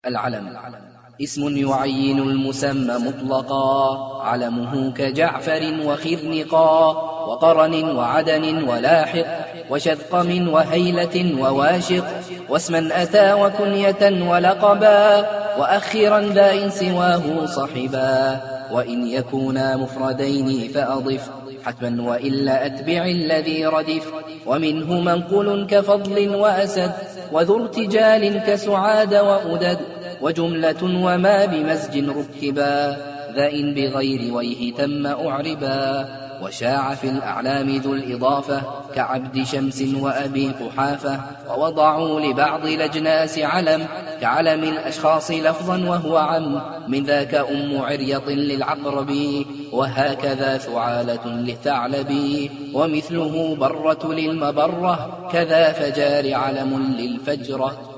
العلم اسم يعين المسمى مطلقا، علمه كجعفر وخرنقا وقرن وعدن ولاحق وشذقم وهيلة وواشق، واسما أتى وكنية ولقبا، وأخرا ذا إن سواه صحبا، وإن يكونا مفردين فأضف حتما وإلا أتبع الذي ردف، ومنه منقول كفضل وأسد، وذو ارتجال كسعاد وأدد، وجملة وما بمزج ركبا، ذا إن بغير ويه تم أعربا، وشاع في الأعلام ذو الإضافة كعبد شمس وأبي قحافة، ووضعوا لبعض الأجناس علم كعلم الأشخاص لفظا وهو عم، من ذاك أم عريط للعقرب، وهكذا ثعالة للثعلب، ومثله برة للمبرة، كذا فجار علم للفجرة.